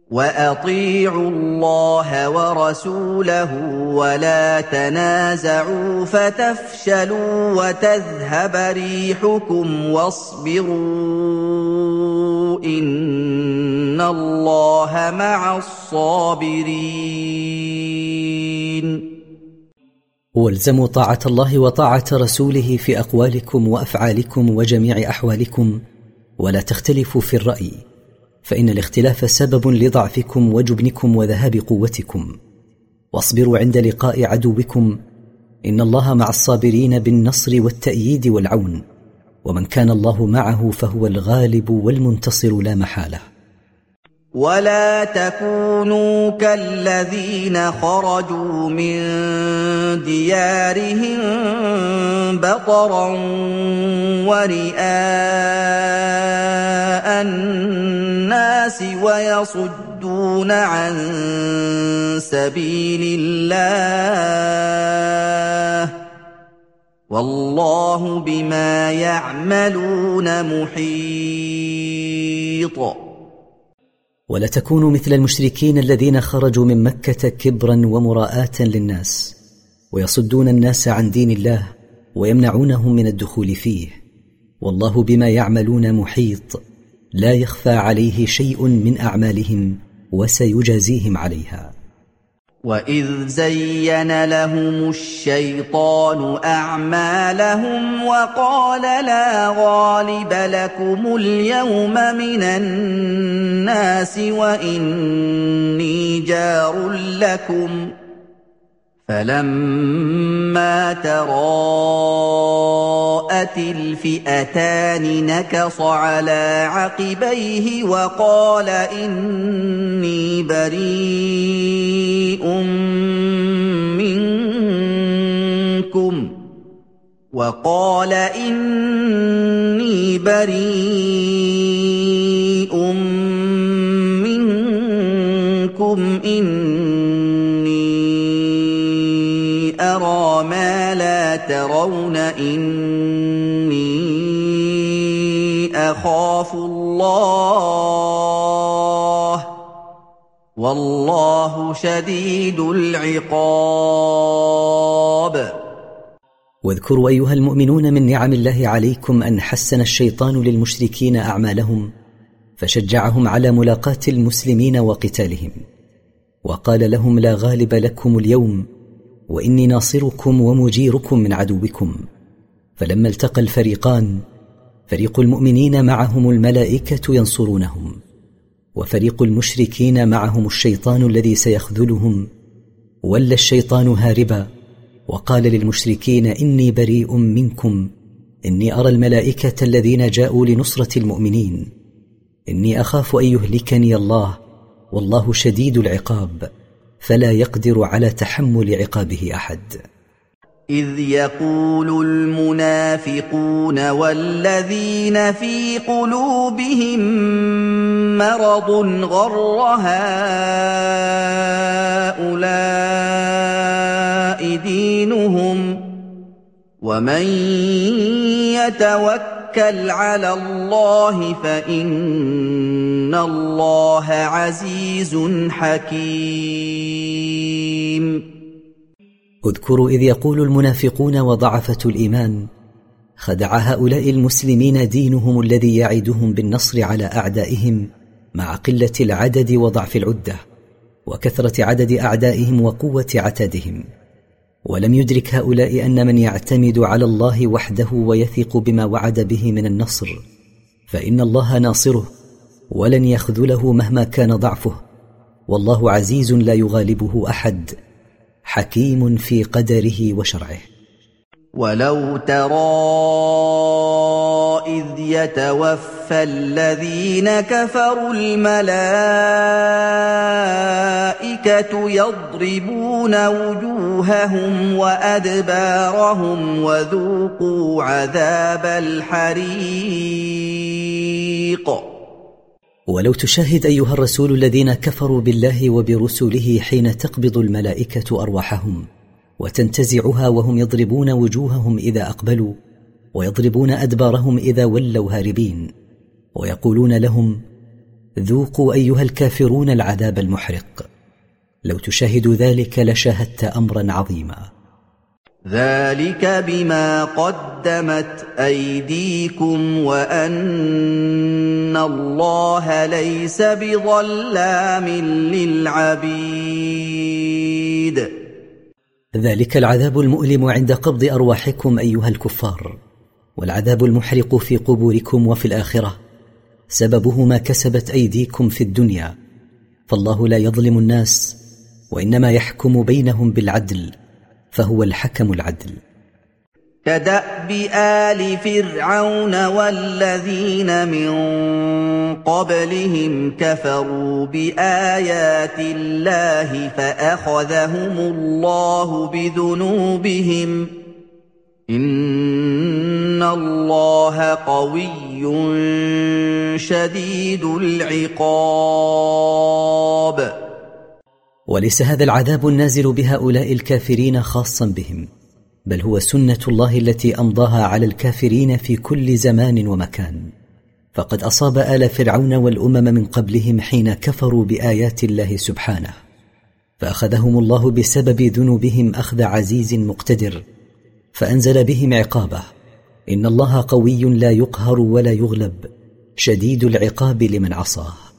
وَأَطِيعُوا اللَّهَ وَرَسُولَهُ وَلَا تَنَازَعُوا فَتَفْشَلُوا وَتَذْهَبَ رِيحُكُمْ وَاصْبِرُوا إِنَّ اللَّهَ مَعَ الصَّابِرِينَ. والزموا طاعة الله وطاعة رسوله في أقوالكم وأفعالكم وجميع أحوالكم، ولا تختلفوا في الرأي، فإن الاختلاف سبب لضعفكم وجبنكم وذهاب قوتكم. واصبروا عند لقاء عدوكم، إن الله مع الصابرين بالنصر والتأييد والعون، ومن كان الله معه فهو الغالب والمنتصر لا محالة. ولا تكونوا كالذين خرجوا من ديارهم بطرا ورئاء الناس ويصدون عن سبيل الله والله بما يعملون محيط. ولا تكونوا مثل المشركين الذين خرجوا من مكة كبرا ومراءة للناس، ويصدون الناس عن دين الله ويمنعونهم من الدخول فيه، والله بما يعملون محيط، لا يخفى عليه شيء من أعمالهم وسيجازيهم عليها. وَإِذْ زَيَّنَ لَهُمُ الشَّيْطَانُ أَعْمَالَهُمْ وَقَالَ لَا غَالِبَ لَكُمُ الْيَوْمَ مِنَ النَّاسِ وَإِنِّي جَارٌ لَكُمْ فَلَمَّا تَرَاءَتِ الْفِئَتَانِ نَكَصَ عَلَىٰ عَقِبَيْهِ وَقَالَ إِنِّي بريء منكم إني أرى ما لا ترون إني أخاف الله والله شديد العقاب. واذكروا أيها المؤمنون من نعم الله عليكم أن حسن الشيطان للمشركين أعمالهم، فشجعهم على ملاقاة المسلمين وقتالهم، وقال لهم لا غالب لكم اليوم وإني ناصركم ومجيركم من عدوكم. فلما التقى الفريقان، فريق المؤمنين معهم الملائكة ينصرونهم، وفريق المشركين معهم الشيطان الذي سيخذلهم، ولى الشيطان هاربا وقال للمشركين إني بريء منكم إني أرى الملائكة الذين جاءوا لنصرة المؤمنين، إني أخاف أن يهلكني الله والله شديد العقاب، فلا يقدر على تحمل عقابه أحد. إذ يقول المنافقون والذين في قلوبهم مرض غر هؤلاء دينهم ومن يتوكل على الله فإن الله عزيز حكيم. اذكروا إذ يقول المنافقون وضعفة الإيمان خدع هؤلاء المسلمين دينهم الذي يعدهم بالنصر على أعدائهم مع قلة العدد وضعف العدة وكثرة عدد أعدائهم وقوة عتادهم، ولم يدرك هؤلاء أن من يعتمد على الله وحده ويثق بما وعد به من النصر فإن الله ناصره ولن يخذله مهما كان ضعفه، والله عزيز لا يغالبه أحد، حكيم في قدره وشرعه. ولو ترى إذ يتوفى الذين كفروا الملائكة يضربون وجوههم وأدبارهم وذوقوا عذاب الحريق. ولو تشاهد أيها الرسول الذين كفروا بالله وبرسله حين تقبض الملائكة أرواحهم وتنتزعها وهم يضربون وجوههم إذا أقبلوا ويضربون أدبارهم إذا ولوا هاربين، ويقولون لهم ذوقوا أيها الكافرون العذاب المحرق. لو تشاهد ذلك لشاهدت أمرا عظيما. ذلك بما قدمت أيديكم وأن الله ليس بظلام للعبيد. ذلك العذاب المؤلم عند قبض أرواحكم أيها الكفار، والعذاب المحرق في قبوركم وفي الآخرة سببه ما كسبت أيديكم في الدنيا، فالله لا يظلم الناس وإنما يحكم بينهم بالعدل، فهو الحكم العدل. كدأب آل فرعون والذين من قبلهم كفروا بآيات الله فأخذهم الله بذنوبهم إن الله قوي شديد العقاب. وليس هذا العذاب النازل بهؤلاء الكافرين خاصا بهم، بل هو سنة الله التي أمضاها على الكافرين في كل زمان ومكان، فقد أصاب آل فرعون والأمم من قبلهم حين كفروا بآيات الله سبحانه، فأخذهم الله بسبب ذنوبهم أخذ عزيز مقتدر، فأنزل بهم عقابه. إن الله قوي لا يقهر ولا يغلب، شديد العقاب لمن عصاه.